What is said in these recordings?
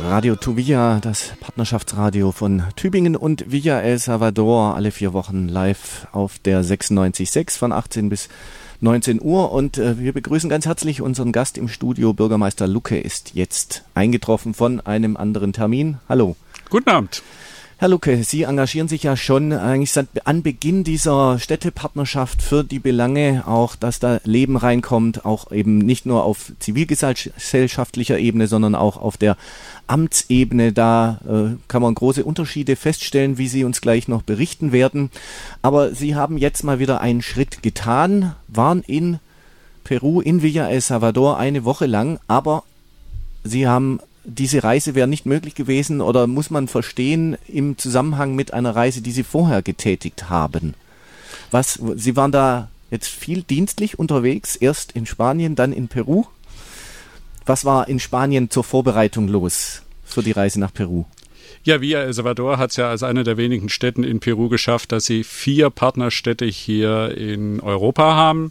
Radio Tu Villa, das Partnerschaftsradio von Tübingen und Villa El Salvador, alle 4 Wochen live auf der 96.6 von 18 bis 19 Uhr. Und wir begrüßen ganz herzlich unseren Gast im Studio. Bürgermeister Lucke ist jetzt eingetroffen von einem anderen Termin. Hallo. Guten Abend. Herr Lucke, Sie engagieren sich ja schon eigentlich seit Anbeginn dieser Städtepartnerschaft für die Belange, auch dass da Leben reinkommt, auch eben nicht nur auf zivilgesellschaftlicher Ebene, sondern auch auf der Amtsebene. Da kann man große Unterschiede feststellen, wie Sie uns gleich noch berichten werden. Aber Sie haben jetzt mal wieder einen Schritt getan, waren in Peru, in Villa El Salvador eine Woche lang, aber Sie haben diese Reise wäre nicht möglich gewesen oder muss man verstehen im Zusammenhang mit einer Reise, die Sie vorher getätigt haben. Sie waren da jetzt viel dienstlich unterwegs, erst in Spanien, dann in Peru. Was war in Spanien zur Vorbereitung los für die Reise nach Peru? Ja, Villa El Salvador hat es ja als eine der wenigen Städten in Peru geschafft, dass sie 4 Partnerstädte hier in Europa haben.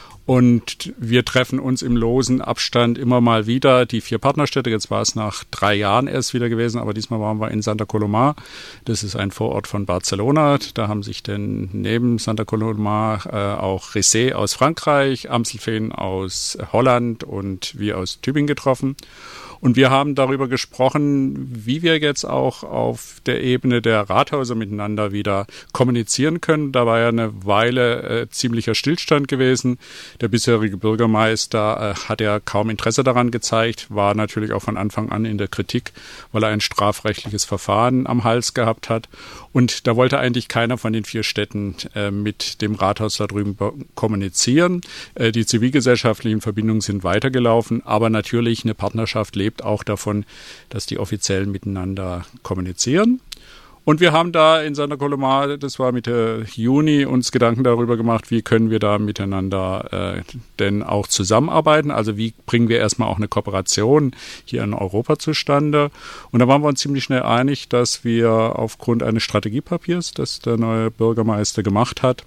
Und wir treffen uns im losen Abstand immer mal wieder, die 4 Partnerstädte. Jetzt war es nach 3 Jahren erst wieder gewesen, aber diesmal waren wir in Santa Coloma. Das ist ein Vorort von Barcelona. Da haben sich denn neben Santa Coloma auch Rissé aus Frankreich, Amstelveen aus Holland und wir aus Tübingen getroffen. Und wir haben darüber gesprochen, wie wir jetzt auch auf der Ebene der Rathäuser miteinander wieder kommunizieren können. Da war ja eine Weile ziemlicher Stillstand gewesen. Der bisherige Bürgermeister hat ja kaum Interesse daran gezeigt, war natürlich auch von Anfang an in der Kritik, weil er ein strafrechtliches Verfahren am Hals gehabt hat. Und da wollte eigentlich keiner von den 4 Städten mit dem Rathaus da drüben kommunizieren. Die zivilgesellschaftlichen Verbindungen sind weitergelaufen, aber natürlich eine Partnerschaft lebt auch davon, dass die offiziell miteinander kommunizieren. Und wir haben da in Santa Coloma, das war Mitte Juni, uns Gedanken darüber gemacht, wie können wir da miteinander denn auch zusammenarbeiten. Also wie bringen wir erstmal auch eine Kooperation hier in Europa zustande. Und da waren wir uns ziemlich schnell einig, dass wir aufgrund eines Strategiepapiers, das der neue Bürgermeister gemacht hat,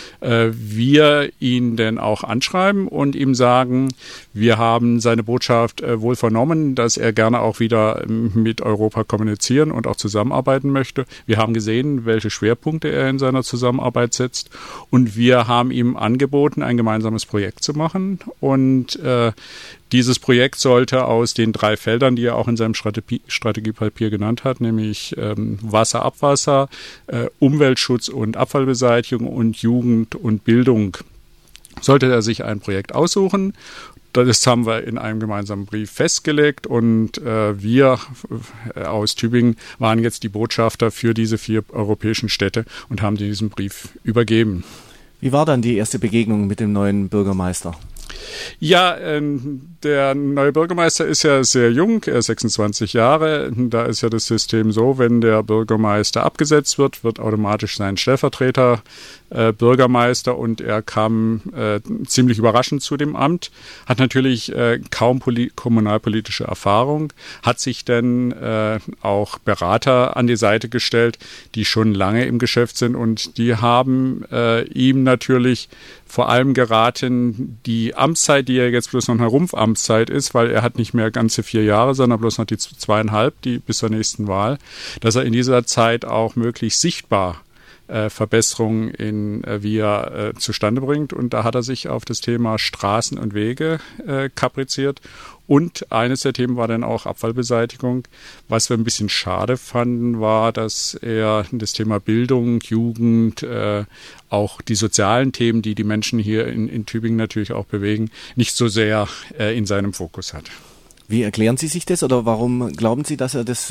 wir ihn denn auch anschreiben und ihm sagen, wir haben seine Botschaft wohl vernommen, dass er gerne auch wieder mit Europa kommunizieren und auch zusammenarbeiten möchte. Wir haben gesehen, welche Schwerpunkte er in seiner Zusammenarbeit setzt und wir haben ihm angeboten, ein gemeinsames Projekt zu machen und dieses Projekt sollte aus den 3 Feldern, die er auch in seinem Strategiepapier genannt hat, nämlich Wasser, Abwasser, Umweltschutz und Abfallbeseitigung und Jugend und Bildung, sollte er sich ein Projekt aussuchen. Das haben wir in einem gemeinsamen Brief festgelegt und wir aus Tübingen waren jetzt die Botschafter für diese 4 europäischen Städte und haben diesen Brief übergeben. Wie war dann die erste Begegnung mit dem neuen Bürgermeister? Ja, der neue Bürgermeister ist ja sehr jung, er ist 26 Jahre. Da ist ja das System so, wenn der Bürgermeister abgesetzt wird, wird automatisch sein Stellvertreter Bürgermeister und er kam ziemlich überraschend zu dem Amt, hat natürlich kaum kommunalpolitische Erfahrung, hat sich dann auch Berater an die Seite gestellt, die schon lange im Geschäft sind und die haben ihm natürlich vor allem geraten, die Amtszeit, die ja jetzt bloß noch eine Rumpfamtszeit ist, weil er hat nicht mehr ganze 4 Jahre, sondern bloß noch die 2,5, die bis zur nächsten Wahl, dass er in dieser Zeit auch möglichst sichtbar Verbesserungen in Villa zustande bringt. Und da hat er sich auf das Thema Straßen und Wege kapriziert. Und eines der Themen war dann auch Abfallbeseitigung. Was wir ein bisschen schade fanden, war, dass er das Thema Bildung, Jugend, auch die sozialen Themen, die die Menschen hier in Tübingen natürlich auch bewegen, nicht so sehr in seinem Fokus hat. Wie erklären Sie sich das oder warum glauben Sie, dass er das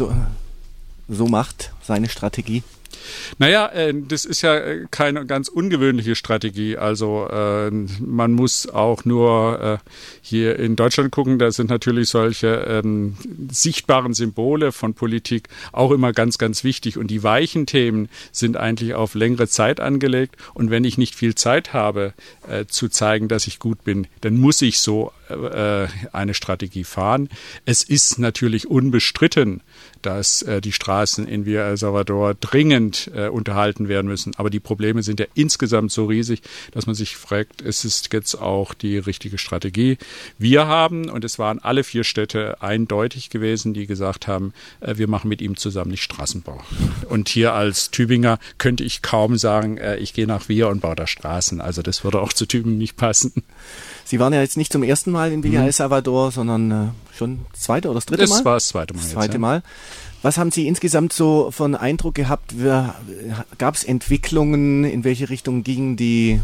so macht, seine Strategie? Naja, das ist ja keine ganz ungewöhnliche Strategie. Also man muss auch nur hier in Deutschland gucken, da sind natürlich solche sichtbaren Symbole von Politik auch immer ganz, ganz wichtig. Und die weichen Themen sind eigentlich auf längere Zeit angelegt. Und wenn ich nicht viel Zeit habe, zu zeigen, dass ich gut bin, dann muss ich so eine Strategie fahren. Es ist natürlich unbestritten, dass die Straßen in Villa El Salvador dringend unterhalten werden müssen. Aber die Probleme sind ja insgesamt so riesig, dass man sich fragt, ist es jetzt auch die richtige Strategie? Wir haben, und es waren alle 4 Städte eindeutig gewesen, die gesagt haben, wir machen mit ihm zusammen nicht Straßenbau. Und hier als Tübinger könnte ich kaum sagen, ich gehe nach Villa und baue da Straßen. Also das würde auch zu Tübingen nicht passen. Sie waren ja jetzt nicht zum ersten Mal in Villa El Salvador, sondern schon das zweite oder das dritte Mal? Das war das zweite Mal. Das zweite Mal. Was haben Sie insgesamt so für einen Eindruck gehabt? Gab es Entwicklungen? In welche Richtung gingen die?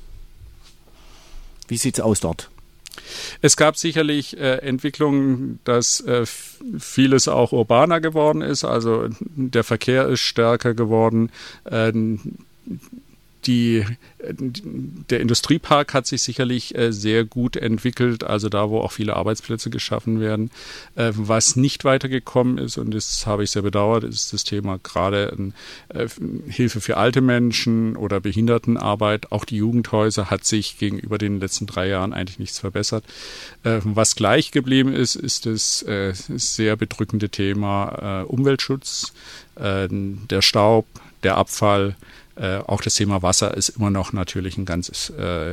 Wie sieht es aus dort? Es gab sicherlich Entwicklungen, dass vieles auch urbaner geworden ist. Also der Verkehr ist stärker geworden. Der Industriepark hat sich sicherlich sehr gut entwickelt, also da, wo auch viele Arbeitsplätze geschaffen werden. Was nicht weitergekommen ist, und das habe ich sehr bedauert, ist das Thema gerade Hilfe für alte Menschen oder Behindertenarbeit. Auch die Jugendhäuser hat sich gegenüber den letzten 3 Jahren eigentlich nichts verbessert. Was gleich geblieben ist, ist das sehr bedrückende Thema Umweltschutz, der Staub, der Abfall. Auch das Thema Wasser ist immer noch natürlich ein ganz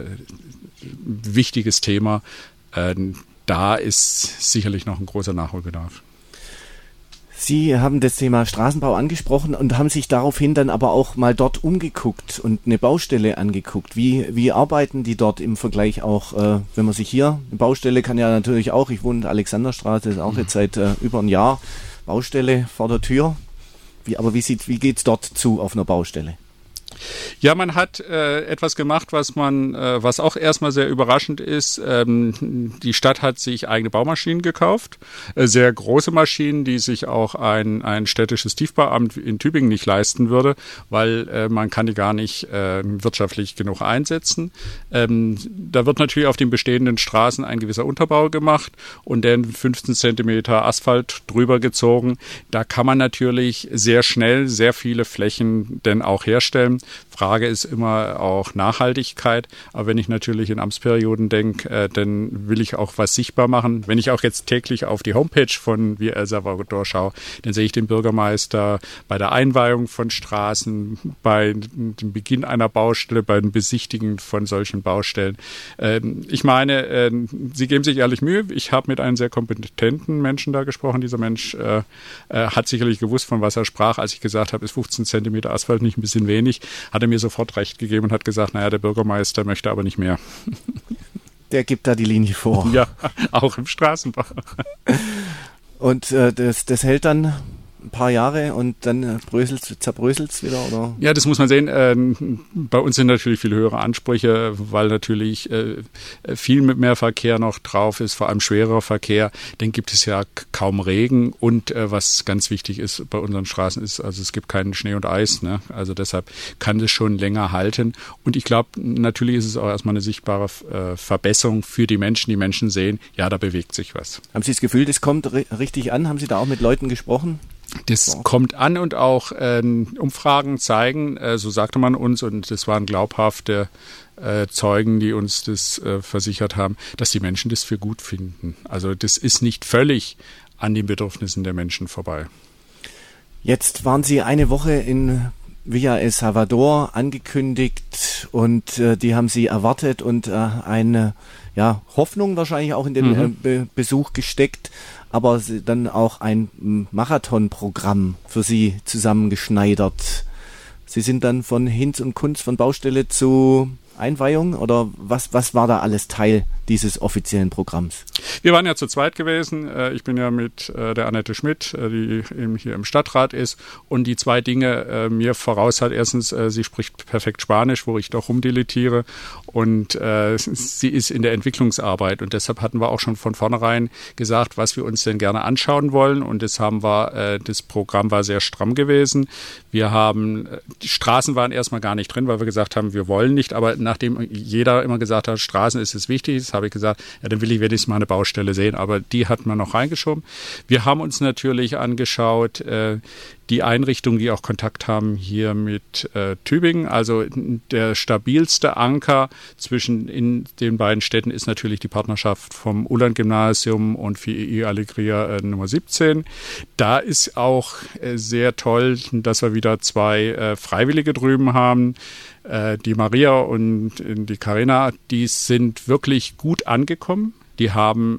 wichtiges Thema. Da ist sicherlich noch ein großer Nachholbedarf. Sie haben das Thema Straßenbau angesprochen und haben sich daraufhin dann aber auch mal dort umgeguckt und eine Baustelle angeguckt. Wie arbeiten die dort im Vergleich auch, wenn man sich hier, eine Baustelle kann ja natürlich auch, ich wohne in der Alexanderstraße, ist auch jetzt seit über ein Jahr Baustelle vor der Tür. Wie geht's dort zu auf einer Baustelle? Ja, man hat etwas gemacht, was auch erstmal sehr überraschend ist. Die Stadt hat sich eigene Baumaschinen gekauft, sehr große Maschinen, die sich auch ein städtisches Tiefbauamt in Tübingen nicht leisten würde, weil man kann die gar nicht wirtschaftlich genug einsetzen. Da wird natürlich auf den bestehenden Straßen ein gewisser Unterbau gemacht und dann 15 Zentimeter Asphalt drüber gezogen. Da kann man natürlich sehr schnell sehr viele Flächen denn auch herstellen. Frage ist immer auch Nachhaltigkeit. Aber wenn ich natürlich in Amtsperioden denke, dann will ich auch was sichtbar machen. Wenn ich auch jetzt täglich auf die Homepage von Villa El Salvador schaue, dann sehe ich den Bürgermeister bei der Einweihung von Straßen, bei dem Beginn einer Baustelle, bei dem Besichtigen von solchen Baustellen. Ich meine, Sie geben sich ehrlich Mühe. Ich habe mit einem sehr kompetenten Menschen da gesprochen. Dieser Mensch hat sicherlich gewusst, von was er sprach. Als ich gesagt habe, ist 15 Zentimeter Asphalt nicht ein bisschen wenig, hat er mir sofort recht gegeben und hat gesagt, naja, der Bürgermeister möchte aber nicht mehr. Der gibt da die Linie vor. Ja, auch im Straßenbau. Und das hält dann ein paar Jahre und dann zerbröselt es wieder, oder? Ja, das muss man sehen. Bei uns sind natürlich viel höhere Ansprüche, weil natürlich viel mehr Verkehr noch drauf ist, vor allem schwerer Verkehr. Dann gibt es ja kaum Regen und was ganz wichtig ist bei unseren Straßen ist, also es gibt keinen Schnee und Eis, ne? Also deshalb kann das schon länger halten. Und ich glaube, natürlich ist es auch erstmal eine sichtbare Verbesserung für die Menschen. Die Menschen sehen, ja, da bewegt sich was. Haben Sie das Gefühl, das kommt richtig an? Haben Sie da auch mit Leuten gesprochen? Das kommt an und auch Umfragen zeigen, so sagte man uns, und das waren glaubhafte Zeugen, die uns das versichert haben, dass die Menschen das für gut finden. Also das ist nicht völlig an den Bedürfnissen der Menschen vorbei. Jetzt waren Sie eine Woche in Villa El Salvador angekündigt und die haben Sie erwartet und eine Hoffnung wahrscheinlich auch in den Besuch gesteckt, aber dann auch ein Marathonprogramm für Sie zusammengeschneidert. Sie sind dann von Hinz und Kunz, von Baustelle zu Einweihung, oder was war da alles Teil dieses offiziellen Programms? Wir waren ja zu zweit gewesen. Ich bin ja mit der Annette Schmidt, die eben hier im Stadtrat ist, und die 2 Dinge mir voraus hat. Erstens, sie spricht perfekt Spanisch, wo ich doch rumdilettiere, und sie ist in der Entwicklungsarbeit, und deshalb hatten wir auch schon von vornherein gesagt, was wir uns denn gerne anschauen wollen, und das Programm war sehr stramm gewesen. Die Straßen waren erstmal gar nicht drin, weil wir gesagt haben, wir wollen nicht, aber nachdem jeder immer gesagt hat, Straßen ist es wichtig, das habe ich gesagt, ja, dann will ich wenigstens mal eine Baustelle sehen, aber die hat man noch reingeschoben. Wir haben uns natürlich angeschaut, die Einrichtungen, die auch Kontakt haben hier mit Tübingen. Also der stabilste Anker zwischen in den beiden Städten ist natürlich die Partnerschaft vom Uhland-Gymnasium und FII Alegria Nummer 17. Da ist auch sehr toll, dass wir wieder 2 Freiwillige drüben haben. Die Maria und die Carina, die sind wirklich gut angekommen. Die haben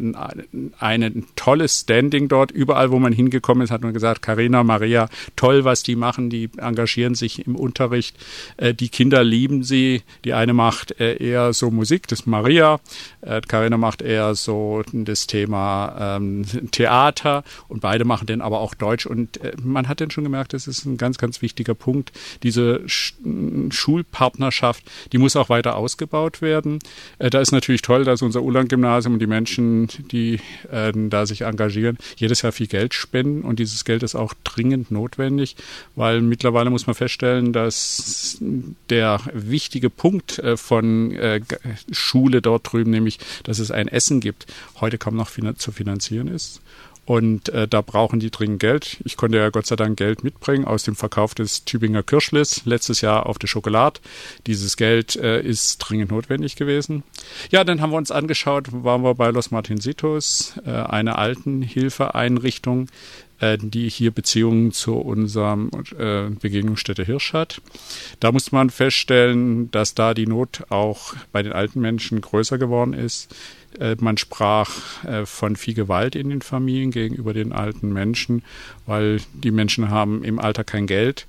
ein tolles Standing dort. Überall, wo man hingekommen ist, hat man gesagt, Carina, Maria, toll, was die machen. Die engagieren sich im Unterricht. Die Kinder lieben sie. Die eine macht eher so Musik, das ist Maria. Carina macht eher so das Thema Theater. Und beide machen dann aber auch Deutsch. Und man hat dann schon gemerkt, das ist ein ganz, ganz wichtiger Punkt. Diese Schulpartnerschaft, die muss auch weiter ausgebaut werden. Da ist natürlich toll, dass unser Uhland-Gymnasium und die Menschen, die da sich engagieren, jedes Jahr viel Geld spenden und dieses Geld ist auch dringend notwendig, weil mittlerweile muss man feststellen, dass der wichtige Punkt von Schule dort drüben, nämlich, dass es ein Essen gibt, heute kaum noch zu finanzieren ist. Und da brauchen die dringend Geld. Ich konnte ja Gott sei Dank Geld mitbringen aus dem Verkauf des Tübinger Kirschlis letztes Jahr auf der Schokolade. Dieses Geld ist dringend notwendig gewesen. Ja, dann haben wir uns angeschaut, waren wir bei Los Martincitos, eine Altenhilfeeinrichtung, die hier Beziehungen zu unserem Begegnungsstätte Hirsch hat. Da musste man feststellen, dass da die Not auch bei den alten Menschen größer geworden ist. Man sprach von viel Gewalt in den Familien gegenüber den alten Menschen, weil die Menschen haben im Alter kein Geld.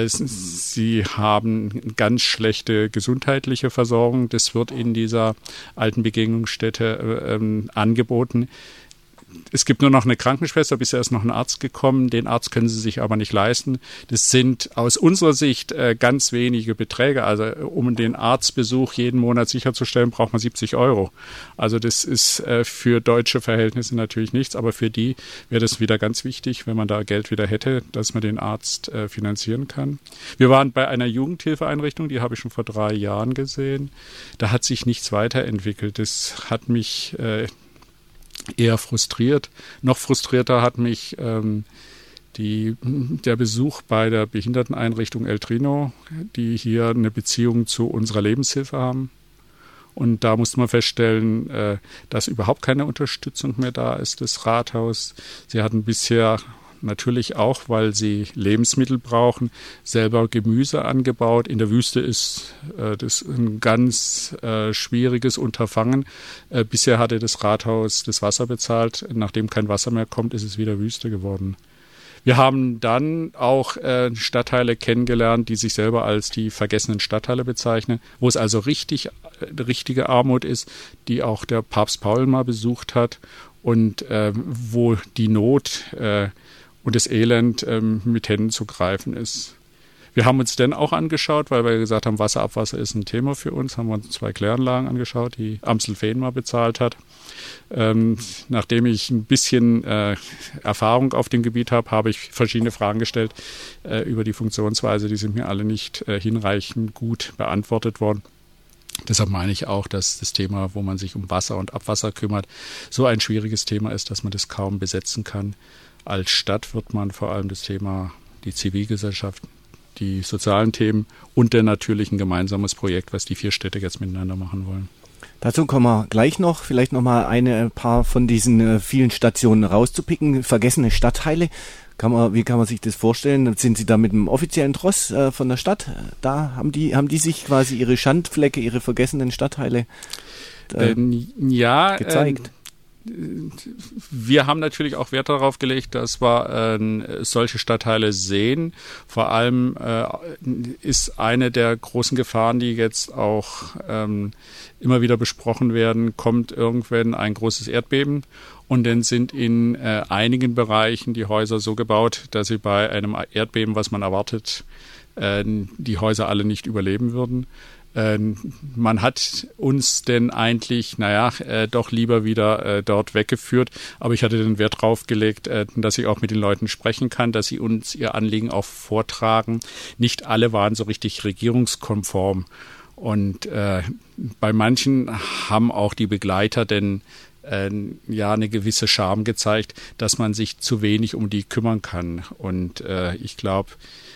Sie haben ganz schlechte gesundheitliche Versorgung. Das wird in dieser alten Begegnungsstätte angeboten. Es gibt nur noch eine Krankenschwester, bisher ist noch ein Arzt gekommen. Den Arzt können sie sich aber nicht leisten. Das sind aus unserer Sicht ganz wenige Beträge. Also um den Arztbesuch jeden Monat sicherzustellen, braucht man 70 €. Also das ist für deutsche Verhältnisse natürlich nichts, aber für die wäre das wieder ganz wichtig, wenn man da Geld wieder hätte, dass man den Arzt finanzieren kann. Wir waren bei einer Jugendhilfeeinrichtung, die habe ich schon vor 3 Jahren gesehen. Da hat sich nichts weiterentwickelt. Das hat mich eher frustriert. Noch frustrierter hat mich der Besuch bei der Behinderteneinrichtung El Trino, die hier eine Beziehung zu unserer Lebenshilfe haben. Und da musste man feststellen, dass überhaupt keine Unterstützung mehr da ist, das Rathaus. Sie hatten bisher natürlich auch, weil sie Lebensmittel brauchen, selber Gemüse angebaut. In der Wüste ist das ein ganz schwieriges Unterfangen. Bisher hatte das Rathaus das Wasser bezahlt. Nachdem kein Wasser mehr kommt, ist es wieder Wüste geworden. Wir haben dann auch Stadtteile kennengelernt, die sich selber als die vergessenen Stadtteile bezeichnen, wo es also richtige Armut ist, die auch der Papst Paul mal besucht hat und wo die Not und das Elend mit Händen zu greifen ist. Wir haben uns dann auch angeschaut, weil wir gesagt haben, Wasserabwasser ist ein Thema für uns, haben wir uns 2 Kläranlagen angeschaut, die Amstelveen mal bezahlt hat. Nachdem ich ein bisschen Erfahrung auf dem Gebiet habe, habe ich verschiedene Fragen gestellt über die Funktionsweise. Die sind mir alle nicht hinreichend gut beantwortet worden. Deshalb meine ich auch, dass das Thema, wo man sich um Wasser und Abwasser kümmert, so ein schwieriges Thema ist, dass man das kaum besetzen kann. Als Stadt wird man vor allem das Thema, die Zivilgesellschaft, die sozialen Themen und dann natürlich ein gemeinsames Projekt, was die 4 Städte jetzt miteinander machen wollen. Dazu kommen wir gleich noch, vielleicht noch mal ein paar von diesen vielen Stationen rauszupicken. Vergessene Stadtteile, wie kann man sich das vorstellen? Sind Sie da mit einem offiziellen Tross von der Stadt? Da haben die sich quasi ihre Schandflecke, ihre vergessenen Stadtteile gezeigt? Wir haben natürlich auch Wert darauf gelegt, dass wir solche Stadtteile sehen. Vor allem ist eine der großen Gefahren, die jetzt auch immer wieder besprochen werden, kommt irgendwann ein großes Erdbeben und dann sind in einigen Bereichen die Häuser so gebaut, dass sie bei einem Erdbeben, was man erwartet, die Häuser alle nicht überleben würden. Man hat uns denn eigentlich, doch lieber wieder dort weggeführt. Aber ich hatte den Wert drauf gelegt, dass ich auch mit den Leuten sprechen kann, dass sie uns ihr Anliegen auch vortragen. Nicht alle waren so richtig regierungskonform. Und bei manchen haben auch die Begleiter denn eine gewisse Scham gezeigt, dass man sich zu wenig um die kümmern kann. Und ich glaube,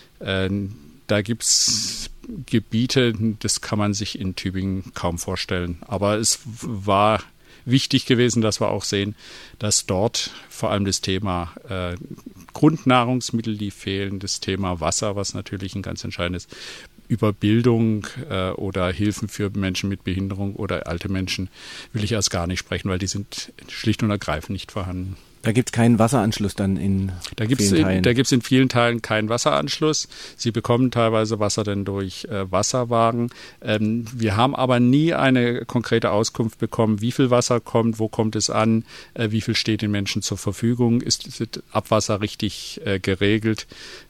da gibt's Gebiete, das kann man sich in Tübingen kaum vorstellen. Aber es war wichtig gewesen, dass wir auch sehen, dass dort vor allem das Thema Grundnahrungsmittel, die fehlen, das Thema Wasser, was natürlich ein ganz entscheidendes, über Bildung oder Hilfen für Menschen mit Behinderung oder alte Menschen will ich erst gar nicht sprechen, weil die sind schlicht und ergreifend nicht vorhanden. Da gibt es keinen Wasseranschluss dann in vielen Teilen? Da gibt es in vielen Teilen keinen Wasseranschluss. Sie bekommen teilweise Wasser dann durch Wasserwagen. Wir haben aber nie eine konkrete Auskunft bekommen, wie viel Wasser kommt, wo kommt es an, wie viel steht den Menschen zur Verfügung, ist Abwasser richtig geregelt.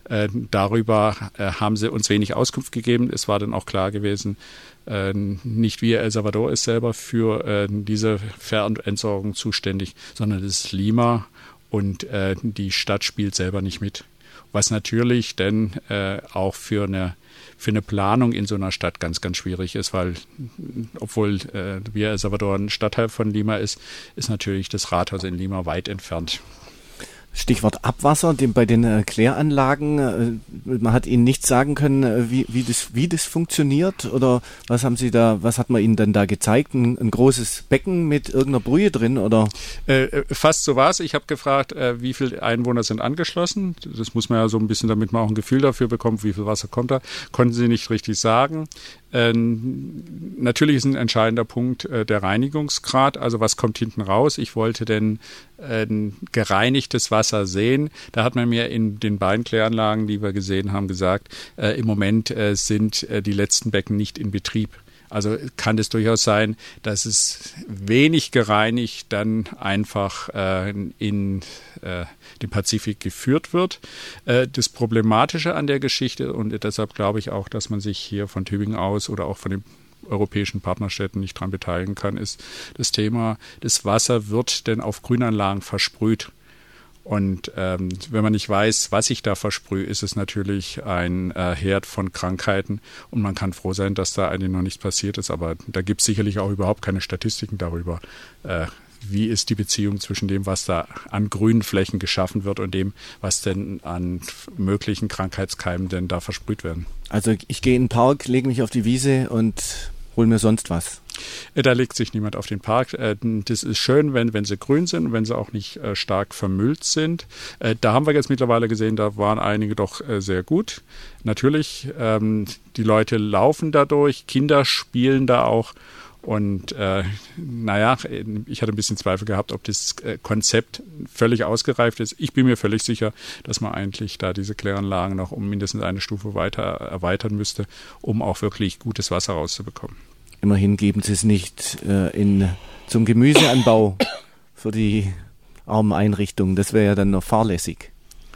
Darüber haben sie uns wenig Auskunft gegeben. Es war dann auch klar gewesen, nicht wir, El Salvador ist selber für diese Entsorgung zuständig, sondern das ist Lima und die Stadt spielt selber nicht mit. Was natürlich dann auch für eine Planung in so einer Stadt ganz, ganz schwierig ist, weil obwohl wir El Salvador ein Stadtteil von Lima ist natürlich das Rathaus in Lima weit entfernt. Stichwort Abwasser, bei den Kläranlagen. Man hat Ihnen nicht sagen können, wie das funktioniert, oder was hat man Ihnen denn da gezeigt? Ein großes Becken mit irgendeiner Brühe drin, oder? Fast so war es. Ich habe gefragt, wie viele Einwohner sind angeschlossen. Das muss man ja so ein bisschen, damit man auch ein Gefühl dafür bekommt, wie viel Wasser kommt da. Konnten sie nicht richtig sagen. Natürlich ist ein entscheidender Punkt der Reinigungsgrad, also was kommt hinten raus. Ich wollte denn gereinigtes Wasser sehen. Da hat man mir in den beiden Kläranlagen, die wir gesehen haben, gesagt, im Moment sind die letzten Becken nicht in Betrieb. Also kann es durchaus sein, dass es wenig gereinigt dann einfach in den Pazifik geführt wird. Das Problematische an der Geschichte, und deshalb glaube ich auch, dass man sich hier von Tübingen aus oder auch von den europäischen Partnerstädten nicht daran beteiligen kann, ist das Thema, das Wasser wird denn auf Grünanlagen versprüht. Und wenn man nicht weiß, was ich da versprühe, ist es natürlich ein Herd von Krankheiten. Und man kann froh sein, dass da eigentlich noch nichts passiert ist. Aber da gibt es sicherlich auch überhaupt keine Statistiken darüber, wie ist die Beziehung zwischen dem, was da an grünen Flächen geschaffen wird und dem, was denn an möglichen Krankheitskeimen denn da versprüht werden. Also ich gehe in den Park, lege mich auf die Wiese und hol mir sonst was. Da legt sich niemand auf den Park. Das ist schön, wenn sie grün sind und wenn sie auch nicht stark vermüllt sind. Da haben wir jetzt mittlerweile gesehen, da waren einige doch sehr gut. Natürlich, die Leute laufen dadurch, Kinder spielen da auch. Und ich hatte ein bisschen Zweifel gehabt, ob das Konzept völlig ausgereift ist. Ich bin mir völlig sicher, dass man eigentlich da diese Kläranlagen noch um mindestens eine Stufe weiter erweitern müsste, um auch wirklich gutes Wasser rauszubekommen. Immerhin geben Sie es nicht zum Gemüseanbau für die armen Einrichtungen. Das wäre ja dann noch fahrlässig.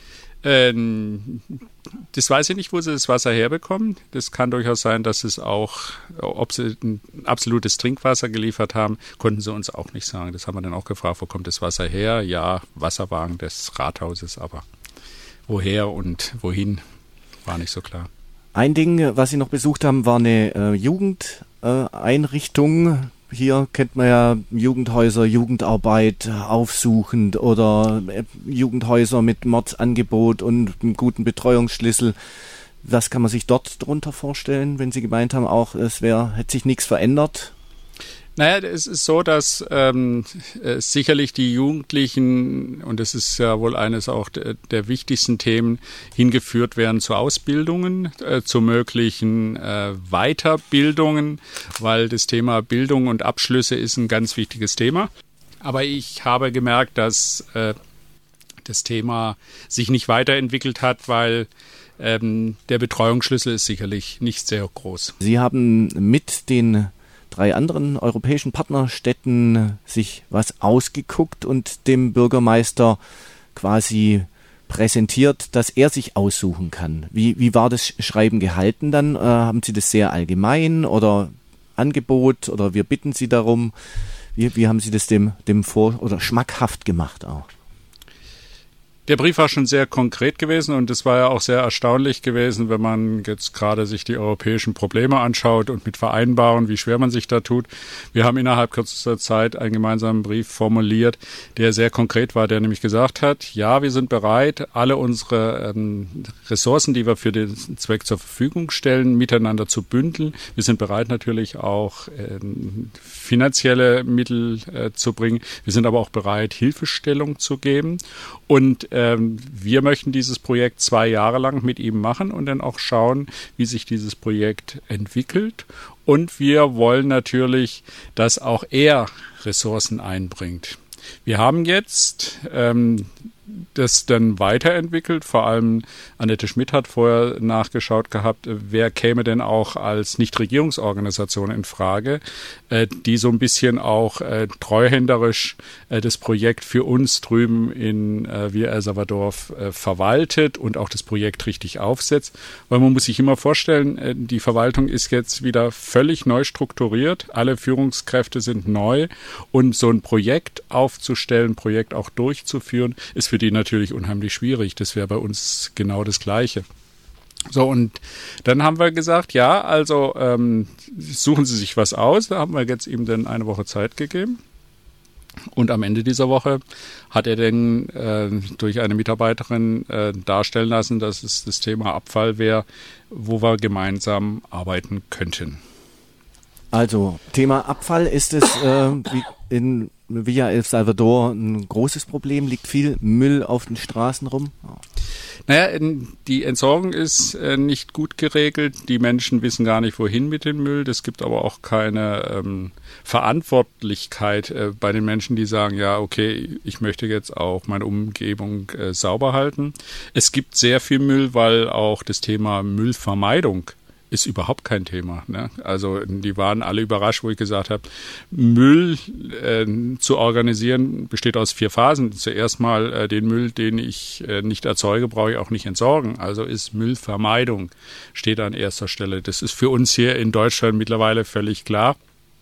Das weiß ich nicht, wo sie das Wasser herbekommen. Das kann durchaus sein, dass es auch, ob sie ein absolutes Trinkwasser geliefert haben, konnten sie uns auch nicht sagen. Das haben wir dann auch gefragt, wo kommt das Wasser her? Ja, Wasserwagen des Rathauses, aber woher und wohin, war nicht so klar. Ein Ding, was Sie noch besucht haben, war eine Jugendeinrichtung. Hier kennt man ja Jugendhäuser, Jugendarbeit aufsuchend oder Jugendhäuser mit Mordsangebot und einem guten Betreuungsschlüssel. Was kann man sich dort drunter vorstellen, wenn Sie gemeint haben, auch hätte sich nichts verändert? Naja, es ist so, dass sicherlich die Jugendlichen, und das ist ja wohl eines auch der wichtigsten Themen, hingeführt werden zu Ausbildungen, zu möglichen Weiterbildungen, weil das Thema Bildung und Abschlüsse ist ein ganz wichtiges Thema. Aber ich habe gemerkt, dass das Thema sich nicht weiterentwickelt hat, weil der Betreuungsschlüssel ist sicherlich nicht sehr groß. Sie haben mit den 3 anderen europäischen Partnerstädten sich was ausgeguckt und dem Bürgermeister quasi präsentiert, dass er sich aussuchen kann. Wie war das Schreiben gehalten dann? Haben Sie das sehr allgemein oder Angebot oder wir bitten Sie darum? Wie haben Sie das dem schmackhaft gemacht auch? Der Brief war schon sehr konkret gewesen und es war ja auch sehr erstaunlich gewesen, wenn man jetzt gerade sich die europäischen Probleme anschaut und mit Vereinbaren, wie schwer man sich da tut. Wir haben innerhalb kürzester Zeit einen gemeinsamen Brief formuliert, der sehr konkret war, der nämlich gesagt hat, ja, wir sind bereit, alle unsere Ressourcen, die wir für den Zweck zur Verfügung stellen, miteinander zu bündeln. Wir sind bereit natürlich auch finanzielle Mittel zu bringen. Wir sind aber auch bereit, Hilfestellung zu geben. Und wir möchten dieses Projekt 2 Jahre lang mit ihm machen und dann auch schauen, wie sich dieses Projekt entwickelt. Und wir wollen natürlich, dass auch er Ressourcen einbringt. Wir haben jetzt das dann weiterentwickelt. Vor allem Annette Schmidt hat vorher nachgeschaut gehabt, wer käme denn auch als Nichtregierungsorganisation in Frage, die so ein bisschen auch treuhänderisch das Projekt für uns drüben in Villa El Salvador verwaltet und auch das Projekt richtig aufsetzt. Weil man muss sich immer vorstellen, die Verwaltung ist jetzt wieder völlig neu strukturiert. Alle Führungskräfte sind neu und so ein Projekt aufzustellen, Projekt auch durchzuführen, ist für die natürlich unheimlich schwierig. Das wäre bei uns genau das Gleiche. So, und dann haben wir gesagt, ja, also suchen Sie sich was aus. Da haben wir jetzt ihm dann eine Woche Zeit gegeben. Und am Ende dieser Woche hat er dann durch eine Mitarbeiterin darstellen lassen, dass es das Thema Abfall wäre, wo wir gemeinsam arbeiten könnten. Also, Thema Abfall, ist es in Villa El Salvador ein großes Problem? Liegt viel Müll auf den Straßen rum? Naja, die Entsorgung ist nicht gut geregelt. Die Menschen wissen gar nicht, wohin mit dem Müll. Es gibt aber auch keine Verantwortlichkeit bei den Menschen, die sagen, ja, okay, ich möchte jetzt auch meine Umgebung sauber halten. Es gibt sehr viel Müll, weil auch das Thema Müllvermeidung ist überhaupt kein Thema. Ne? Also die waren alle überrascht, wo ich gesagt habe, Müll zu organisieren besteht aus 4 Phasen. Zuerst mal den Müll, den ich nicht erzeuge, brauche ich auch nicht entsorgen. Also ist Müllvermeidung, steht an erster Stelle. Das ist für uns hier in Deutschland mittlerweile völlig klar.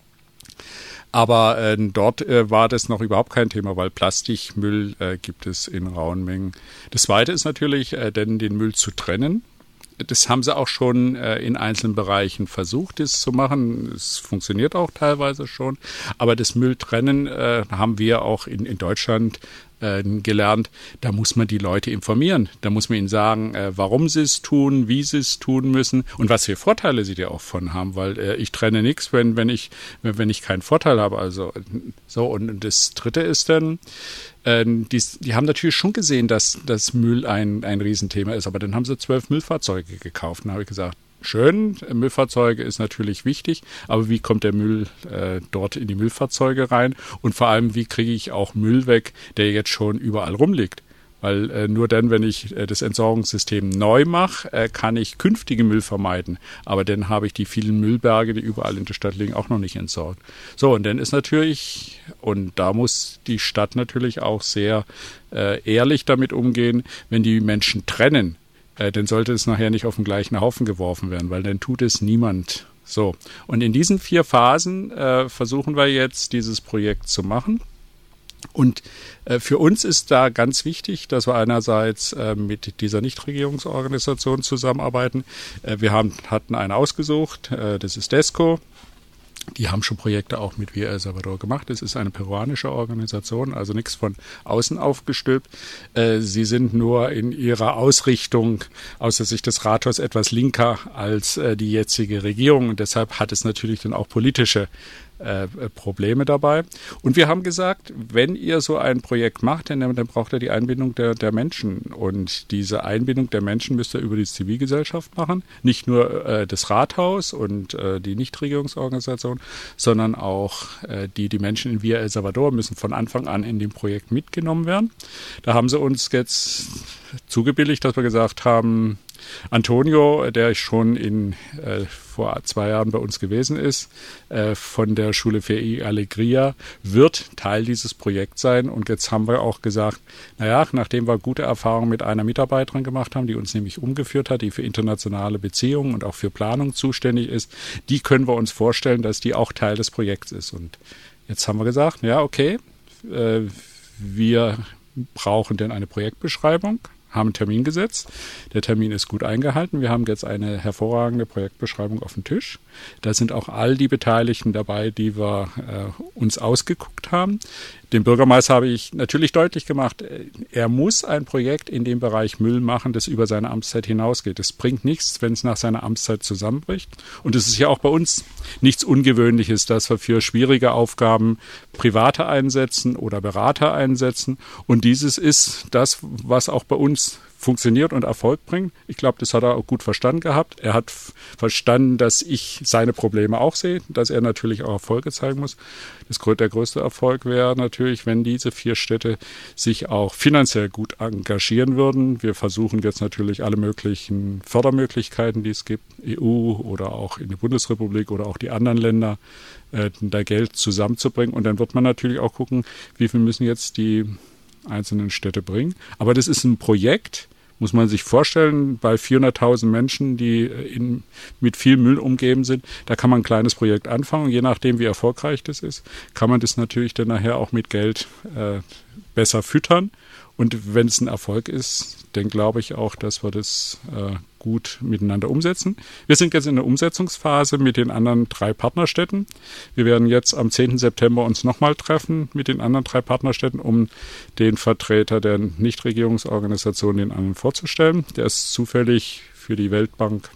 Aber dort war das noch überhaupt kein Thema, weil Plastikmüll gibt es in rauen Mengen. Das Zweite ist natürlich, den Müll zu trennen. Das haben sie auch schon in einzelnen Bereichen versucht, das zu machen. Es funktioniert auch teilweise schon. Aber das Mülltrennen haben wir auch in Deutschland gelernt. Da muss man die Leute informieren. Da muss man ihnen sagen, warum sie es tun, wie sie es tun müssen und was für Vorteile sie da auch von haben. Weil ich trenne nichts, wenn ich keinen Vorteil habe. Also so. Und das Dritte ist dann, die haben natürlich schon gesehen, dass das Müll ein Riesenthema ist, aber dann haben sie 12 Müllfahrzeuge gekauft. Dann habe ich gesagt, schön, Müllfahrzeuge ist natürlich wichtig, aber wie kommt der Müll dort in die Müllfahrzeuge rein? Und vor allem, wie kriege ich auch Müll weg, der jetzt schon überall rumliegt? Weil nur dann, wenn ich das Entsorgungssystem neu mache, kann ich künftige Müll vermeiden. Aber dann habe ich die vielen Müllberge, die überall in der Stadt liegen, auch noch nicht entsorgt. So, und dann ist natürlich, und da muss die Stadt natürlich auch sehr ehrlich damit umgehen, wenn die Menschen trennen, dann sollte es nachher nicht auf den gleichen Haufen geworfen werden, weil dann tut es niemand. So, und in diesen 4 Phasen versuchen wir jetzt, dieses Projekt zu machen. Und für uns ist da ganz wichtig, dass wir einerseits mit dieser Nichtregierungsorganisation zusammenarbeiten. Wir hatten eine ausgesucht, das ist DESCO. Die haben schon Projekte auch mit Villa El Salvador gemacht. Es ist eine peruanische Organisation, also nichts von außen aufgestülpt. Sie sind nur in ihrer Ausrichtung aus der Sicht des Rathaus etwas linker als die jetzige Regierung. Und deshalb hat es natürlich dann auch politische Probleme dabei. Und wir haben gesagt, wenn ihr so ein Projekt macht, dann braucht ihr die Einbindung der Menschen. Und diese Einbindung der Menschen müsst ihr über die Zivilgesellschaft machen. Nicht nur das Rathaus und die Nichtregierungsorganisation, sondern auch die Menschen in Villa El Salvador müssen von Anfang an in dem Projekt mitgenommen werden. Da haben sie uns jetzt zugebilligt, dass wir gesagt haben, Antonio, der schon vor 2 Jahren bei uns gewesen ist, von der Schule für Alegria, wird Teil dieses Projekts sein. Und jetzt haben wir auch gesagt, naja, nachdem wir gute Erfahrungen mit einer Mitarbeiterin gemacht haben, die uns nämlich umgeführt hat, die für internationale Beziehungen und auch für Planung zuständig ist, die können wir uns vorstellen, dass die auch Teil des Projekts ist. Und jetzt haben wir gesagt, ja, okay, wir brauchen denn eine Projektbeschreibung, haben einen Termin gesetzt. Der Termin ist gut eingehalten. Wir haben jetzt eine hervorragende Projektbeschreibung auf dem Tisch. Da sind auch all die Beteiligten dabei, die wir uns ausgeguckt haben. Dem Bürgermeister habe ich natürlich deutlich gemacht, er muss ein Projekt in dem Bereich Müll machen, das über seine Amtszeit hinausgeht. Es bringt nichts, wenn es nach seiner Amtszeit zusammenbricht. Und es ist ja auch bei uns nichts Ungewöhnliches, dass wir für schwierige Aufgaben Private einsetzen oder Berater einsetzen. Und dieses ist das, was auch bei uns funktioniert und Erfolg bringt. Ich glaube, das hat er auch gut verstanden gehabt. Er hat verstanden, dass ich seine Probleme auch sehe, dass er natürlich auch Erfolge zeigen muss. Der größte Erfolg wäre natürlich, wenn diese 4 Städte sich auch finanziell gut engagieren würden. Wir versuchen jetzt natürlich alle möglichen Fördermöglichkeiten, die es gibt, EU oder auch in der Bundesrepublik oder auch die anderen Länder, da Geld zusammenzubringen. Und dann wird man natürlich auch gucken, wie viel müssen jetzt die einzelnen Städte bringen. Aber das ist ein Projekt, muss man sich vorstellen, bei 400.000 Menschen, die mit viel Müll umgeben sind. Da kann man ein kleines Projekt anfangen. Je nachdem, wie erfolgreich das ist, kann man das natürlich dann nachher auch mit Geld besser füttern. Und wenn es ein Erfolg ist, dann glaube ich auch, dass wir das gut miteinander umsetzen. Wir sind jetzt in der Umsetzungsphase mit den anderen 3 Partnerstädten. Wir werden jetzt am 10. September uns nochmal treffen mit den anderen 3 Partnerstädten, um den Vertreter der Nichtregierungsorganisation den anderen vorzustellen. Der ist zufällig für die Weltbank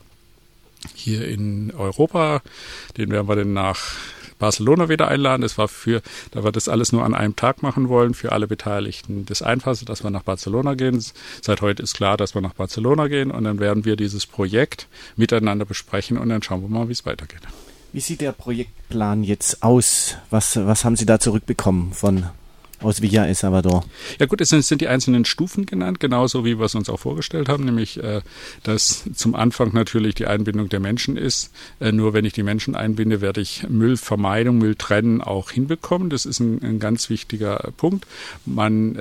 hier in Europa. Den werden wir dann nach Barcelona wieder einladen. Da wir das alles nur an einem Tag machen wollen, für alle Beteiligten das Einfachste, dass wir nach Barcelona gehen. Seit heute ist klar, dass wir nach Barcelona gehen und dann werden wir dieses Projekt miteinander besprechen und dann schauen wir mal, wie es weitergeht. Wie sieht der Projektplan jetzt aus? Was haben Sie da zurückbekommen aus Villa El Salvador? Ja gut, es sind die einzelnen Stufen genannt, genauso wie wir es uns auch vorgestellt haben, nämlich dass zum Anfang natürlich die Einbindung der Menschen ist. Nur wenn ich die Menschen einbinde, werde ich Müllvermeidung, Mülltrennen auch hinbekommen. Das ist ein ganz wichtiger Punkt. Man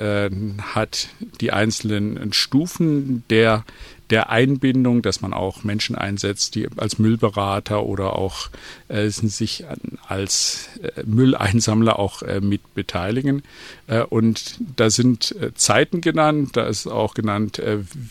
hat die einzelnen Stufen der Einbindung, dass man auch Menschen einsetzt, die als Müllberater oder auch sich als Mülleinsammler auch mit beteiligen. Und da sind Zeiten genannt, da ist auch genannt,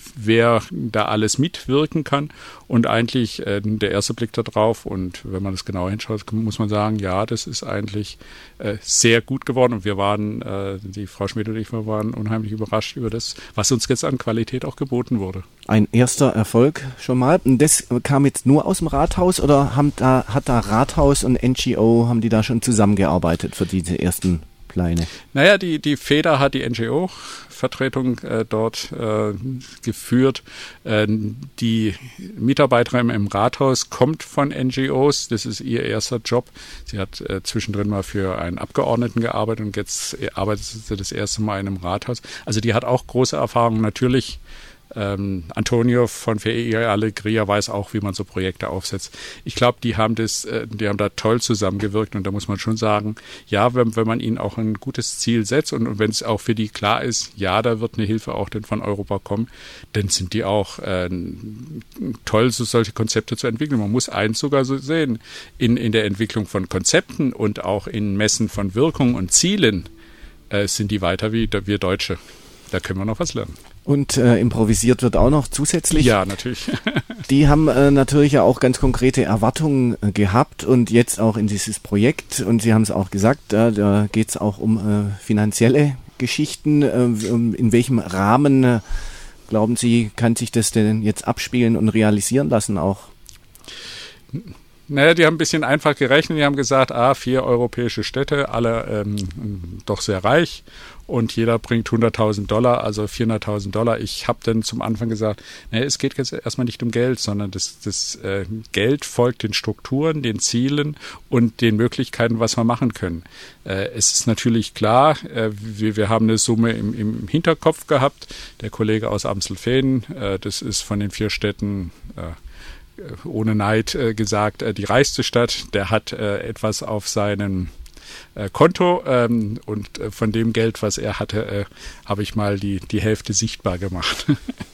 wer da alles mitwirken kann. Und eigentlich der erste Blick da drauf, und wenn man das genauer hinschaut, muss man sagen, ja, das ist eigentlich sehr gut geworden. Und wir waren, die Frau Schmidt und ich, wir waren unheimlich überrascht über das, was uns jetzt an Qualität auch geboten wurde. Ein erster Erfolg schon mal. Und das kam jetzt nur aus dem Rathaus oder hat da Rathaus und NGO, haben die da schon zusammengearbeitet für diese ersten Pläne? Naja, die Feder hat die NGO-Vertretung dort geführt. Die Mitarbeiterin im Rathaus kommt von NGOs. Das ist ihr erster Job. Sie hat zwischendrin mal für einen Abgeordneten gearbeitet und jetzt arbeitet sie das erste Mal in einem Rathaus. Also die hat auch große Erfahrung. Natürlich Antonio von Feria Alegria weiß auch, wie man so Projekte aufsetzt. Ich glaube, die haben da toll zusammengewirkt und da muss man schon sagen, ja, wenn man ihnen auch ein gutes Ziel setzt und wenn es auch für die klar ist, ja, da wird eine Hilfe auch denn von Europa kommen, dann sind die auch toll, so solche Konzepte zu entwickeln. Man muss eins sogar so sehen, in der Entwicklung von Konzepten und auch in Messen von Wirkung und Zielen sind die weiter wie wir Deutsche. Da können wir noch was lernen. Und improvisiert wird auch noch zusätzlich? Ja, natürlich. Die haben natürlich ja auch ganz konkrete Erwartungen gehabt und jetzt auch in dieses Projekt. Und Sie haben es auch gesagt, da geht es auch um finanzielle Geschichten. In welchem Rahmen, glauben Sie, kann sich das denn jetzt abspielen und realisieren lassen auch? Naja, die haben ein bisschen einfach gerechnet. Die haben gesagt, 4 europäische Städte, alle doch sehr reich und jeder bringt $100.000, also $400.000. Ich habe dann zum Anfang gesagt, es geht jetzt erstmal nicht um Geld, sondern das Geld folgt den Strukturen, den Zielen und den Möglichkeiten, was wir machen können. Es ist natürlich klar, wir haben eine Summe im Hinterkopf gehabt. Der Kollege aus Amstelveen, das ist von den 4 Städten ohne Neid gesagt, die reichste Stadt, der hat etwas auf seinem Konto und von dem Geld, was er hatte, habe ich mal die Hälfte sichtbar gemacht.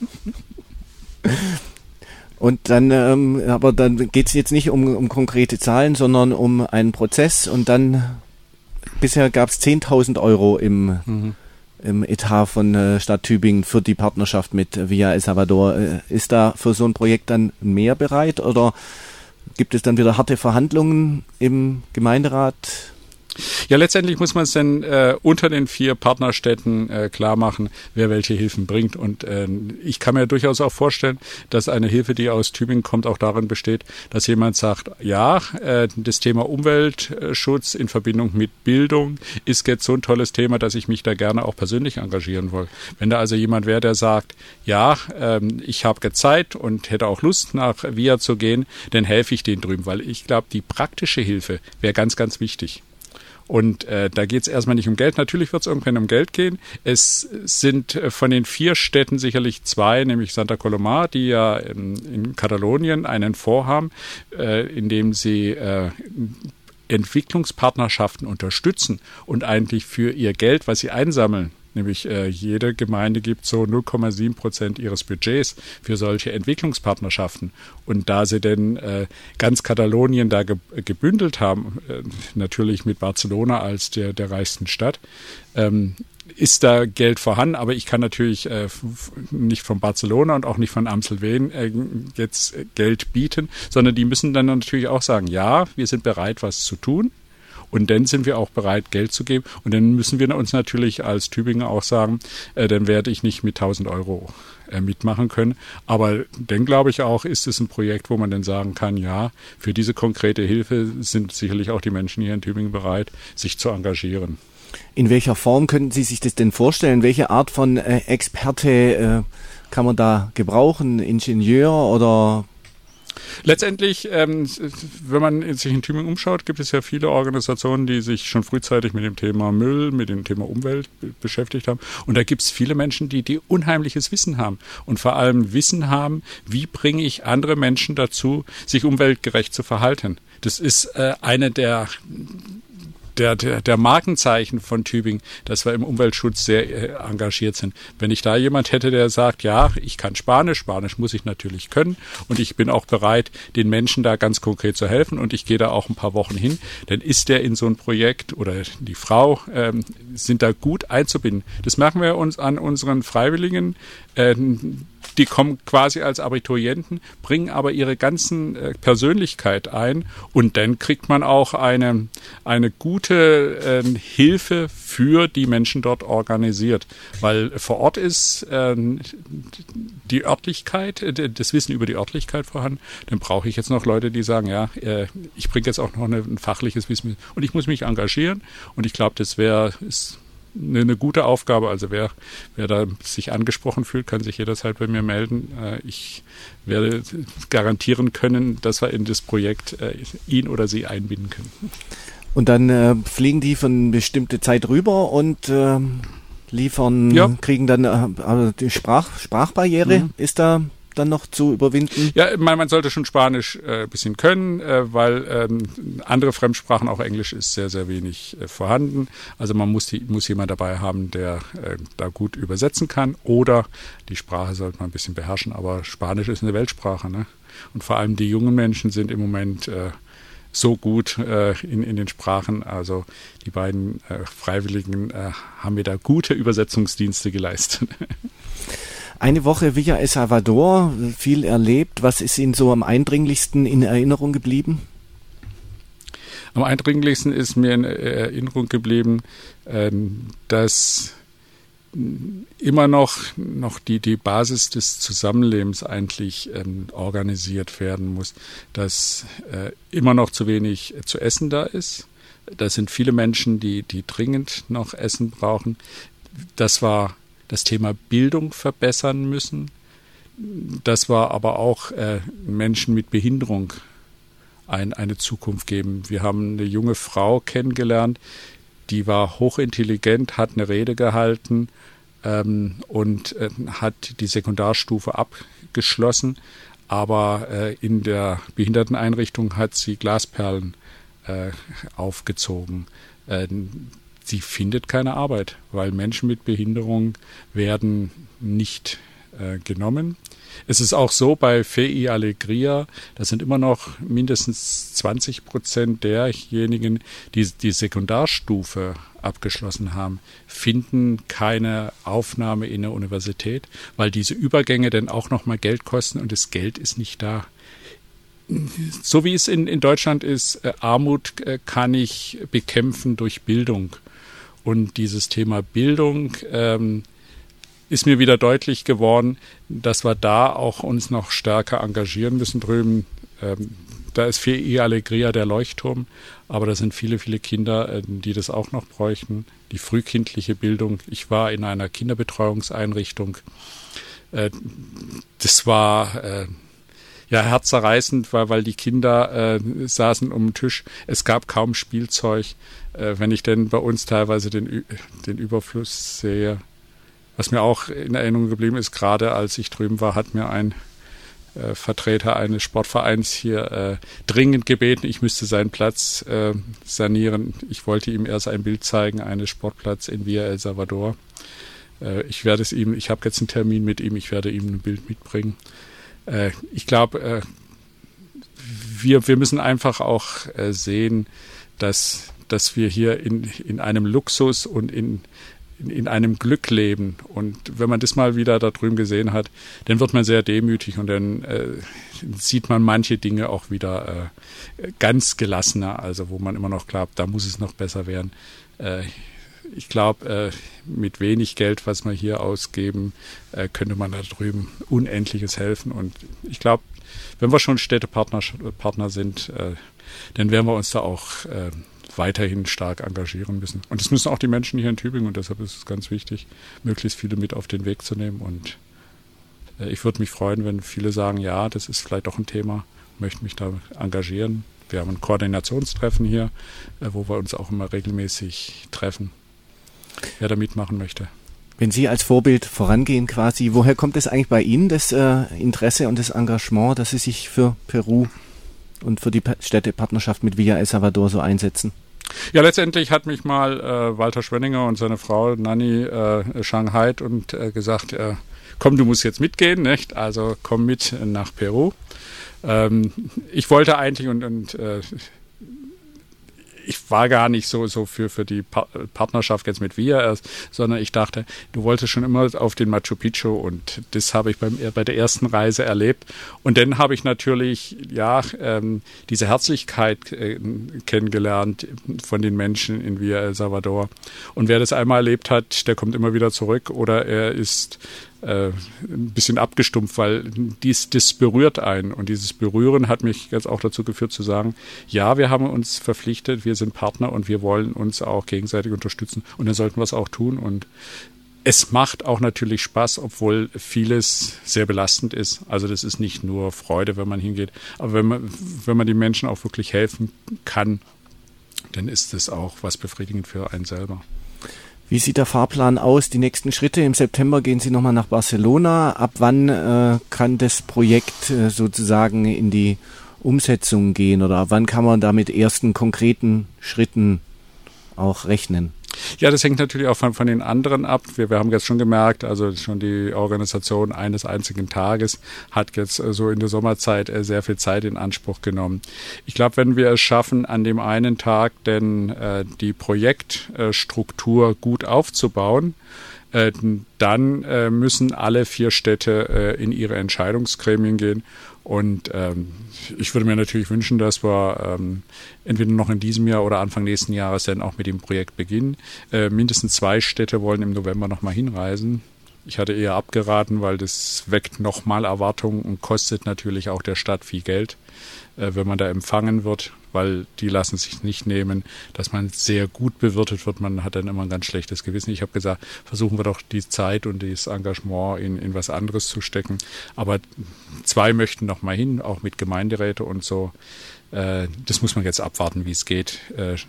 Und dann, aber dann geht es jetzt nicht um konkrete Zahlen, sondern um einen Prozess und dann, bisher gab es 10.000 Euro im im Etat von Stadt Tübingen für die Partnerschaft mit Via El Salvador. Ist da für so ein Projekt dann mehr bereit oder gibt es dann wieder harte Verhandlungen im Gemeinderat? Ja, letztendlich muss man es dann unter den 4 Partnerstädten klar machen, wer welche Hilfen bringt. Und ich kann mir durchaus auch vorstellen, dass eine Hilfe, die aus Tübingen kommt, auch darin besteht, dass jemand sagt, ja, das Thema Umweltschutz in Verbindung mit Bildung ist jetzt so ein tolles Thema, dass ich mich da gerne auch persönlich engagieren will. Wenn da also jemand wäre, der sagt, ja, ich habe Zeit und hätte auch Lust, nach Via zu gehen, dann helfe ich denen drüben, weil ich glaube, die praktische Hilfe wäre ganz, ganz wichtig. Und da geht es erstmal nicht um Geld. Natürlich wird es irgendwann um Geld gehen. Es sind von den 4 Städten sicherlich 2, nämlich Santa Coloma, die ja in Katalonien einen Fonds haben, in dem sie Entwicklungspartnerschaften unterstützen und eigentlich für ihr Geld, was sie einsammeln, nämlich jede Gemeinde gibt so 0,7% ihres Budgets für solche Entwicklungspartnerschaften. Und da sie denn ganz Katalonien da gebündelt haben, natürlich mit Barcelona als der reichsten Stadt, ist da Geld vorhanden, aber ich kann natürlich nicht von Barcelona und auch nicht von Amstelveen jetzt Geld bieten, sondern die müssen dann natürlich auch sagen, ja, wir sind bereit, was zu tun. Und dann sind wir auch bereit, Geld zu geben. Und dann müssen wir uns natürlich als Tübinger auch sagen, dann werde ich nicht mit 1.000 Euro mitmachen können. Aber dann glaube ich auch, ist es ein Projekt, wo man dann sagen kann, ja, für diese konkrete Hilfe sind sicherlich auch die Menschen hier in Tübingen bereit, sich zu engagieren. In welcher Form könnten Sie sich das denn vorstellen? Welche Art von Experte kann man da gebrauchen? Ingenieur oder? Letztendlich, wenn man sich in Tübingen umschaut, gibt es ja viele Organisationen, die sich schon frühzeitig mit dem Thema Müll, mit dem Thema Umwelt beschäftigt haben. Und da gibt es viele Menschen, die unheimliches Wissen haben und vor allem Wissen haben, wie bringe ich andere Menschen dazu, sich umweltgerecht zu verhalten. Das ist eine der Markenzeichen von Tübingen, dass wir im Umweltschutz sehr engagiert sind. Wenn ich da jemand hätte, der sagt, ja, ich kann Spanisch muss ich natürlich können und ich bin auch bereit, den Menschen da ganz konkret zu helfen und ich gehe da auch ein paar Wochen hin, dann ist der in so ein Projekt oder die Frau sind da gut einzubinden. Das merken wir uns an unseren Freiwilligen, die kommen quasi als Abiturienten, bringen aber ihre ganzen Persönlichkeit ein und dann kriegt man auch eine gute Hilfe für die Menschen dort organisiert. Weil vor Ort ist die Örtlichkeit, das Wissen über die Örtlichkeit vorhanden. Dann brauche ich jetzt noch Leute, die sagen, ja, ich bringe jetzt auch noch ein fachliches Wissen mit und ich muss mich engagieren und ich glaube, das ist eine gute Aufgabe. Also wer da sich angesprochen fühlt, kann sich jederzeit bei mir melden. Ich werde garantieren können, dass wir in das Projekt ihn oder sie einbinden können. Und dann fliegen die für eine bestimmte Zeit rüber und liefern, kriegen dann die Sprachbarriere ist da dann noch zu überwinden? Ja, man sollte schon Spanisch ein bisschen können, weil andere Fremdsprachen, auch Englisch, ist sehr, sehr wenig vorhanden. Also man muss jemand dabei haben, der da gut übersetzen kann oder die Sprache sollte man ein bisschen beherrschen, aber Spanisch ist eine Weltsprache, ne? Und vor allem die jungen Menschen sind im Moment so gut in den Sprachen. Also die beiden Freiwilligen haben mir da gute Übersetzungsdienste geleistet. Eine Woche Via El Salvador, viel erlebt. Was ist Ihnen so am eindringlichsten in Erinnerung geblieben? Am eindringlichsten ist mir in Erinnerung geblieben, dass immer noch die Basis des Zusammenlebens eigentlich organisiert werden muss, dass immer noch zu wenig zu essen da ist. Da sind viele Menschen, die dringend noch Essen brauchen. Das war das Thema Bildung verbessern müssen. Das war aber auch Menschen mit Behinderung eine Zukunft geben. Wir haben eine junge Frau kennengelernt, die war hochintelligent, hat eine Rede gehalten und hat die Sekundarstufe abgeschlossen, aber in der Behinderteneinrichtung hat sie Glasperlen aufgezogen. Sie findet keine Arbeit, weil Menschen mit Behinderung werden nicht genommen. Es ist auch so bei FEI Alegria, das sind immer noch mindestens 20% derjenigen, die die Sekundarstufe abgeschlossen haben, finden keine Aufnahme in der Universität, weil diese Übergänge dann auch nochmal Geld kosten und das Geld ist nicht da. So wie es in Deutschland ist, Armut kann ich bekämpfen durch Bildung. Und dieses Thema Bildung ist mir wieder deutlich geworden, dass wir da auch uns noch stärker engagieren müssen drüben. Da ist FEI Alegria der Leuchtturm, aber da sind viele, viele Kinder, die das auch noch bräuchten. Die frühkindliche Bildung. Ich war in einer Kinderbetreuungseinrichtung. Das war herzerreißend, weil die Kinder saßen um den Tisch. Es gab kaum Spielzeug. Wenn ich denn bei uns teilweise den Überfluss sehe, was mir auch in Erinnerung geblieben ist, gerade als ich drüben war, hat mir ein Vertreter eines Sportvereins hier dringend gebeten, ich müsste seinen Platz sanieren. Ich wollte ihm erst ein Bild zeigen, eines Sportplatz in Villa El Salvador. Ich habe jetzt einen Termin mit ihm, ich werde ihm ein Bild mitbringen. Ich glaube, wir müssen einfach auch sehen, dass wir hier in einem Luxus und in einem Glück leben. Und wenn man das mal wieder da drüben gesehen hat, dann wird man sehr demütig und dann sieht man manche Dinge auch wieder ganz gelassener, also wo man immer noch glaubt, da muss es noch besser werden. Ich glaube, mit wenig Geld, was wir hier ausgeben, könnte man da drüben Unendliches helfen. Und ich glaube, wenn wir schon Städtepartner sind, dann werden wir uns da auch weiterhin stark engagieren müssen. Und das müssen auch die Menschen hier in Tübingen und deshalb ist es ganz wichtig, möglichst viele mit auf den Weg zu nehmen. Und ich würde mich freuen, wenn viele sagen, ja, das ist vielleicht doch ein Thema, möchte mich da engagieren. Wir haben ein Koordinationstreffen hier, wo wir uns auch immer regelmäßig treffen, wer da mitmachen möchte. Wenn Sie als Vorbild vorangehen quasi, woher kommt es eigentlich bei Ihnen, das Interesse und das Engagement, dass Sie sich für Peru und für die Städtepartnerschaft mit Villa El Salvador so einsetzen? Ja, letztendlich hat mich mal Walter Schwenninger und seine Frau Nanni Shanghai und gesagt, komm, du musst jetzt mitgehen, nicht? Also komm mit nach Peru. Ich wollte eigentlich und ich war gar nicht so für die Partnerschaft jetzt mit Villa erst, sondern ich dachte, du wolltest schon immer auf den Machu Picchu und das habe ich bei der ersten Reise erlebt. Und dann habe ich natürlich diese Herzlichkeit kennengelernt von den Menschen in Villa El Salvador. Und wer das einmal erlebt hat, der kommt immer wieder zurück oder er ist ein bisschen abgestumpft, weil das berührt einen. Und dieses Berühren hat mich jetzt auch dazu geführt zu sagen, ja, wir haben uns verpflichtet, wir sind Partner und wir wollen uns auch gegenseitig unterstützen und dann sollten wir es auch tun. Und es macht auch natürlich Spaß, obwohl vieles sehr belastend ist. Also das ist nicht nur Freude, wenn man hingeht, aber wenn man den Menschen auch wirklich helfen kann, dann ist es auch was befriedigend für einen selber. Wie sieht der Fahrplan aus? Die nächsten Schritte? Im September gehen Sie nochmal nach Barcelona. Ab wann kann das Projekt sozusagen in die Umsetzung gehen oder ab wann kann man da mit ersten konkreten Schritten auch rechnen? Ja, das hängt natürlich auch von den anderen ab. Wir haben jetzt schon gemerkt, also schon die Organisation eines einzigen Tages hat jetzt so in der Sommerzeit sehr viel Zeit in Anspruch genommen. Ich glaube, wenn wir es schaffen, an dem einen Tag denn die Projektstruktur gut aufzubauen, dann müssen alle 4 Städte in ihre Entscheidungsgremien gehen. Und ich würde mir natürlich wünschen, dass wir entweder noch in diesem Jahr oder Anfang nächsten Jahres dann auch mit dem Projekt beginnen. Mindestens 2 Städte wollen im November nochmal hinreisen. Ich hatte eher abgeraten, weil das weckt nochmal Erwartungen und kostet natürlich auch der Stadt viel Geld, wenn man da empfangen wird, weil die lassen sich nicht nehmen, dass man sehr gut bewirtet wird. Man hat dann immer ein ganz schlechtes Gewissen. Ich habe gesagt, versuchen wir doch die Zeit und das Engagement in was anderes zu stecken. Aber 2 möchten noch mal hin, auch mit Gemeinderäte und so. Das muss man jetzt abwarten, wie es geht.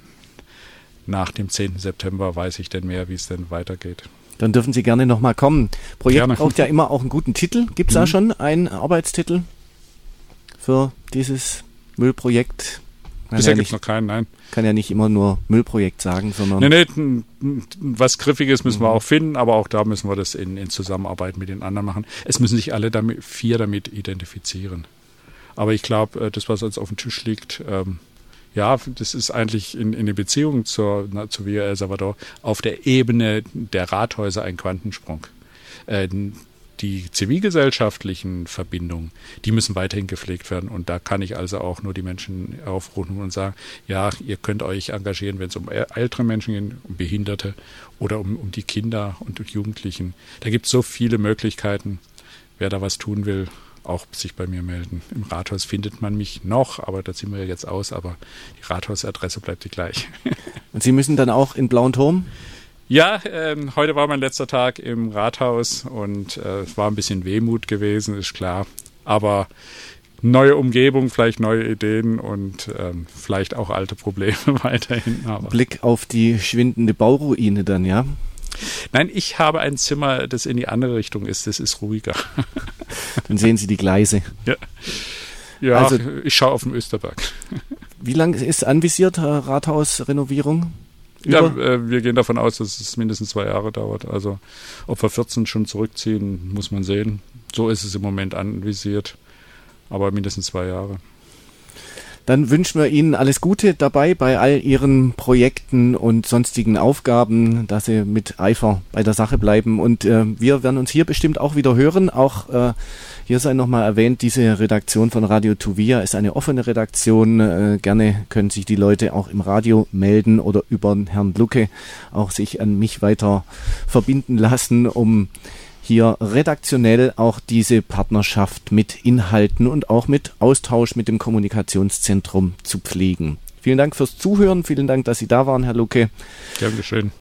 Nach dem 10. September weiß ich dann mehr, wie es denn weitergeht. Dann dürfen Sie gerne noch mal kommen. Projekt braucht ja immer auch einen guten Titel. Gibt es da schon einen Arbeitstitel für dieses Müllprojekt? Bisher gibt es noch keinen, nein. Kann ja nicht immer nur Müllprojekt sagen, sondern... Nee, was Griffiges müssen wir auch finden, aber auch da müssen wir das in Zusammenarbeit mit den anderen machen. Es müssen sich alle vier damit identifizieren. Aber ich glaube, das, was uns auf dem Tisch liegt, das ist eigentlich in der Beziehung zur Villa El Salvador auf der Ebene der Rathäuser ein Quantensprung. Die zivilgesellschaftlichen Verbindungen, die müssen weiterhin gepflegt werden. Und da kann ich also auch nur die Menschen aufrufen und sagen, ja, ihr könnt euch engagieren, wenn es um ältere Menschen geht, um Behinderte oder um die Kinder und Jugendlichen. Da gibt es so viele Möglichkeiten. Wer da was tun will, auch sich bei mir melden. Im Rathaus findet man mich noch, aber da ziehen wir jetzt aus, aber die Rathausadresse bleibt die gleiche. Und Sie müssen dann auch in Blauen Turm? Ja, heute war mein letzter Tag im Rathaus und es war ein bisschen Wehmut gewesen, ist klar. Aber neue Umgebung, vielleicht neue Ideen und vielleicht auch alte Probleme weiterhin. Aber Blick auf die schwindende Bauruine dann, ja? Nein, ich habe ein Zimmer, das in die andere Richtung ist. Das ist ruhiger. Dann sehen Sie die Gleise. Ja, also, ich schaue auf den Österberg. Wie lange ist anvisiert, Rathausrenovierung? Ja, wir gehen davon aus, dass es mindestens 2 Jahre dauert. Also ob wir 14 schon zurückziehen, muss man sehen. So ist es im Moment anvisiert, aber mindestens 2 Jahre. Dann wünschen wir Ihnen alles Gute dabei bei all Ihren Projekten und sonstigen Aufgaben, dass Sie mit Eifer bei der Sache bleiben. Und wir werden uns hier bestimmt auch wieder hören. Auch hier sei nochmal erwähnt, diese Redaktion von Radio Tuvia ist eine offene Redaktion. Gerne können sich die Leute auch im Radio melden oder über Herrn Lucke auch sich an mich weiter verbinden lassen, um hier redaktionell auch diese Partnerschaft mit Inhalten und auch mit Austausch mit dem Kommunikationszentrum zu pflegen. Vielen Dank fürs Zuhören, vielen Dank, dass Sie da waren, Herr Lucke. Gern geschehen.